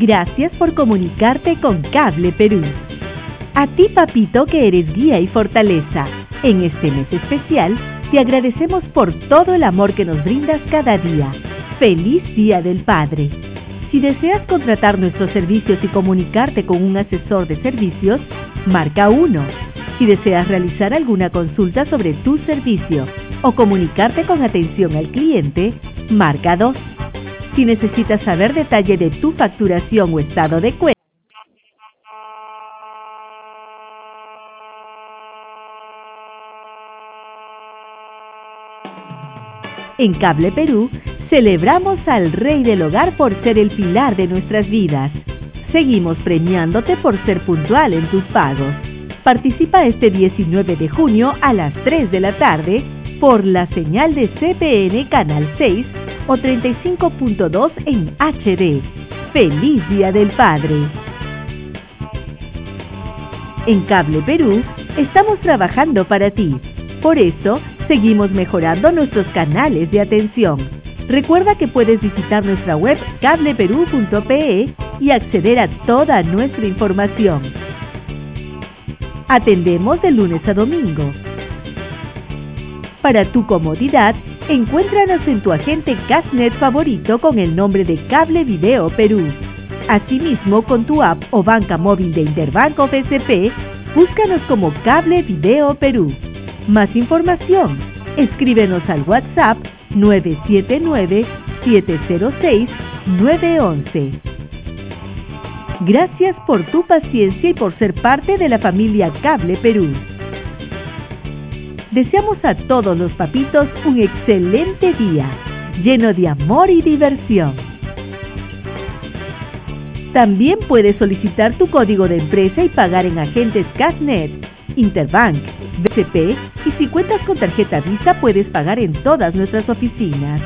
Gracias por comunicarte con Cable Perú. A ti, papito, que eres guía y fortaleza. En este mes especial, te agradecemos por todo el amor que nos brindas cada día. ¡Feliz Día del Padre! Si deseas contratar nuestros servicios y comunicarte con un asesor de servicios, marca 1. Si deseas realizar alguna consulta sobre tu servicio o comunicarte con atención al cliente, marca 2. Si necesitas saber detalle de tu facturación o estado de cuenta, en Cable Perú, celebramos al Rey del Hogar por ser el pilar de nuestras vidas. Seguimos premiándote por ser puntual en tus pagos. Participa este 19 de junio a las 3 de la tarde por la señal de CPN Canal 6 o 35.2 en HD. ¡Feliz Día del Padre! En Cable Perú, estamos trabajando para ti. Por eso, seguimos mejorando nuestros canales de atención. Recuerda que puedes visitar nuestra web cableperú.pe y acceder a toda nuestra información. Atendemos de lunes a domingo. Para tu comodidad, encuéntranos en tu agente Cashnet favorito con el nombre de Cable Video Perú. Asimismo, con tu app o banca móvil de Interbank o BCP, búscanos como Cable Video Perú. Más información, escríbenos al WhatsApp 979-706-911. Gracias por tu paciencia y por ser parte de la familia Cable Perú. Deseamos a todos los papitos un excelente día, lleno de amor y diversión. También puedes solicitar tu código de empresa y pagar en agentes Cashnet, Interbank, BCP, y si cuentas con tarjeta Visa puedes pagar en todas nuestras oficinas.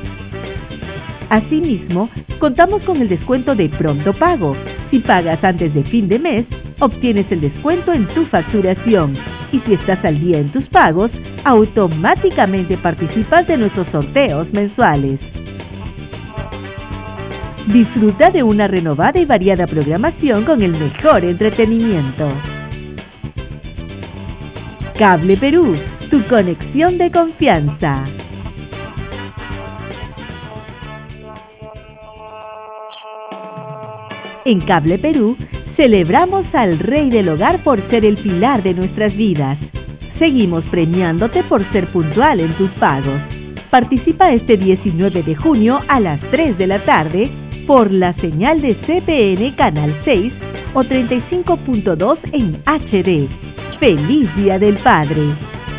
Asimismo, contamos con el descuento de pronto pago. Si pagas antes de fin de mes, obtienes el descuento en tu facturación. Y si estás al día en tus pagos, automáticamente participas de nuestros sorteos mensuales. Disfruta de una renovada y variada programación con el mejor entretenimiento. Cable Perú, tu conexión de confianza. En Cable Perú, celebramos al Rey del Hogar por ser el pilar de nuestras vidas. Seguimos premiándote por ser puntual en tus pagos. Participa este 19 de junio a las 3 de la tarde por la señal de CPN Canal 6 o 35.2 en HD. ¡Feliz Día del Padre!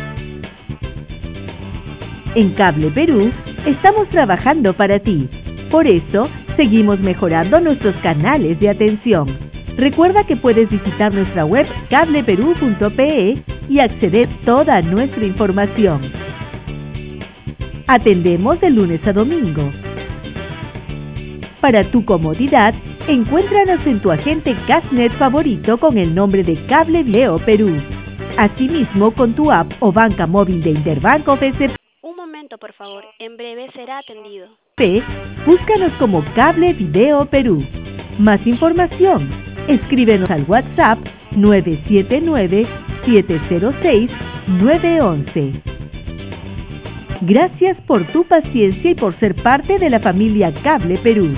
En Cable Perú, estamos trabajando para ti. Por eso, seguimos mejorando nuestros canales de atención. Recuerda que puedes visitar nuestra web cableperú.pe y acceder a toda nuestra información. Atendemos de lunes a domingo. Para tu comodidad, encuéntranos en tu agente Cashnet favorito con el nombre de Cable Video Perú. Asimismo, con tu app o banca móvil de Interbank o BCP. Un momento, por favor. En breve será atendido. Búscanos como Cable Video Perú. Más información, escríbenos al WhatsApp 979-706-911. Gracias por tu paciencia y por ser parte de la familia Cable Perú.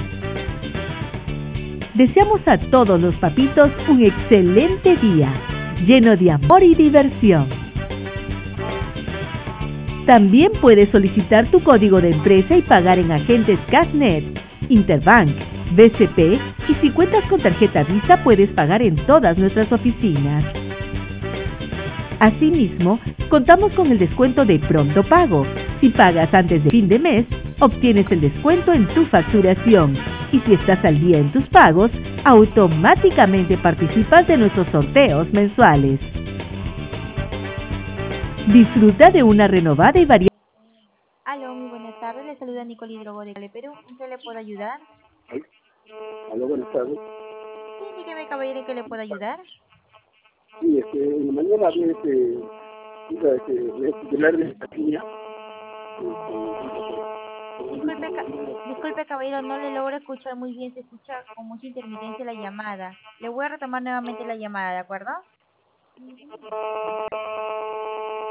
Deseamos a todos los papitos un excelente día, lleno de amor y diversión. También puedes solicitar tu código de empresa y pagar en agentes Cashnet, Interbank, BCP, y si cuentas con tarjeta Visa puedes pagar en todas nuestras oficinas. Asimismo, contamos con el descuento de pronto pago. Si pagas antes de fin de mes, obtienes el descuento en tu facturación. Y si estás al día en tus pagos, automáticamente participas de nuestros sorteos mensuales. Disfruta de una renovada y variada. Aló, muy buenas tardes. Le saluda Nicole Hidrogo de Cable Perú. ¿En qué le puedo ayudar? Aló, buenas tardes. Sí, dígame, caballero, ¿en qué le puedo ayudar? Sí, en la mañana había iba a titular de esta línea con Disculpe, caballero, no le logro escuchar muy bien, se escucha con mucha intermitencia la llamada. Le voy a retomar nuevamente la llamada, ¿de acuerdo?